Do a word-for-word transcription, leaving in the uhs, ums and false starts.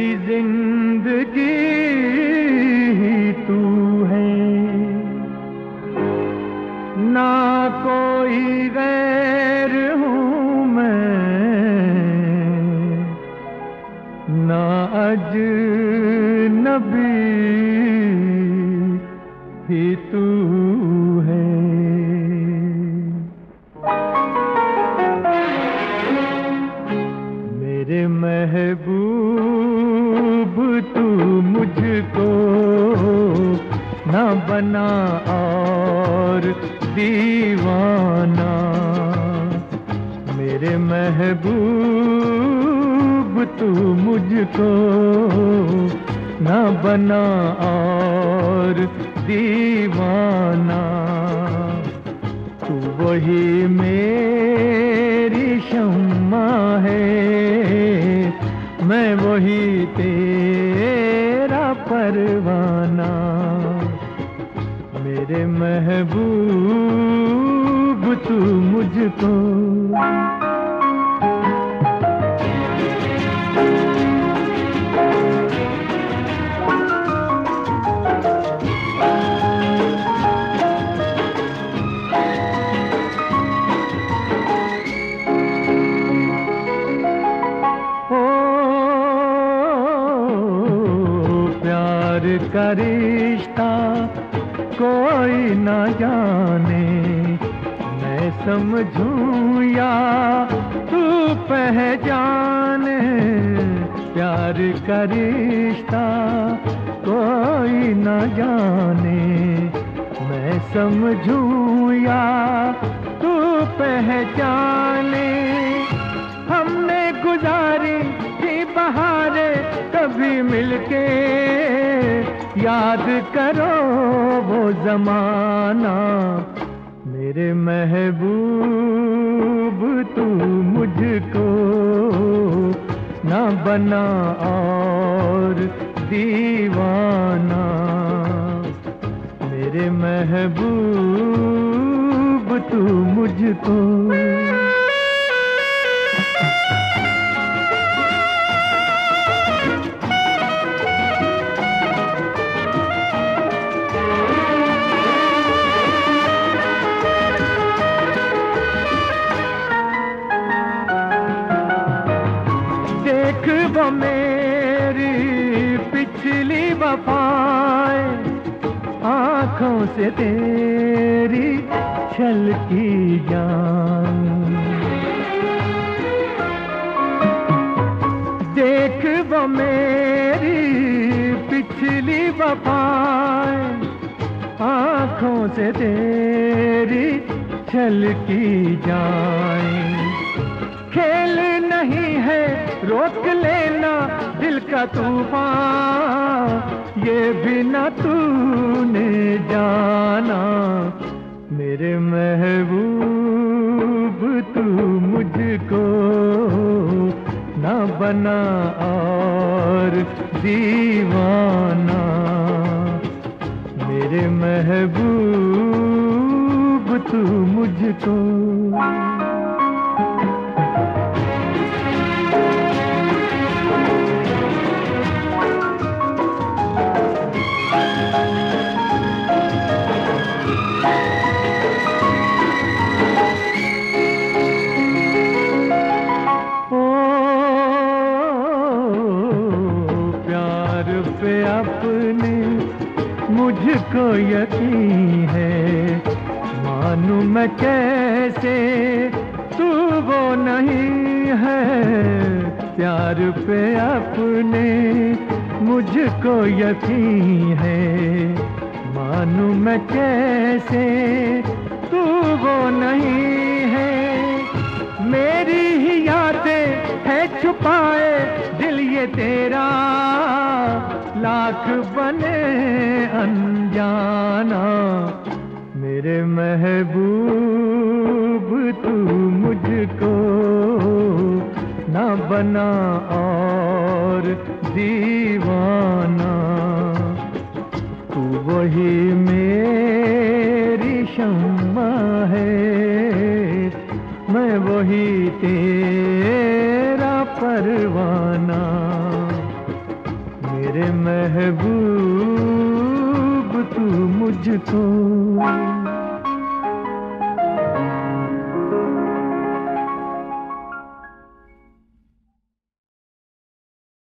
जिंदगी ही तू है, ना कोई गैर हूँ मैं, ना अजनबी ही तू है। मेरे महबूब तू मुझको ना बना और दीवाना, मेरे महबूब तू मुझको ना बना और दीवाना। तू वही मेरी शम्मा है, मैं वही तेरा परवाना। मेरे महबूब तू मुझको का रिश्ता कोई न जाने, मैं समझूं या तू पहचाने। प्यार का रिश्ता कोई न जाने, मैं समझूं या तू पहचाने। हमने गुजारी थी बहारें कभी मिलके, याद करो वो जमाना। मेरे महबूब तू मुझको ना बना और दीवाना, मेरे महबूब तू मुझको वो मेरी पिछली वफाएं, आँखों से तेरी छलकी जान। देख वो मेरी पिछली वफाएं, आँखों से तेरी छलकी जाएं। खेल नहीं है रोक लेना दिल का तूफान, ये भी न तूने जाना। मेरे महबूब तू मुझको ना बना और दीवाना, मेरे महबूब तू मुझको पे अपने मुझको यकीन है, मानूं मैं कैसे तू वो नहीं है। प्यार पे अपने मुझको यकीन है, मानूं मैं कैसे तू वो नहीं है। मेरी ही यादें है छुपाए दिल ये तेरा, लाख बने अनजाना। मेरे महबूब तू मुझको ना बना और दीवाना, तू वही मेरी शम्मा है, मैं वही तेरा परवाना। मेरे महबूब तू मुझको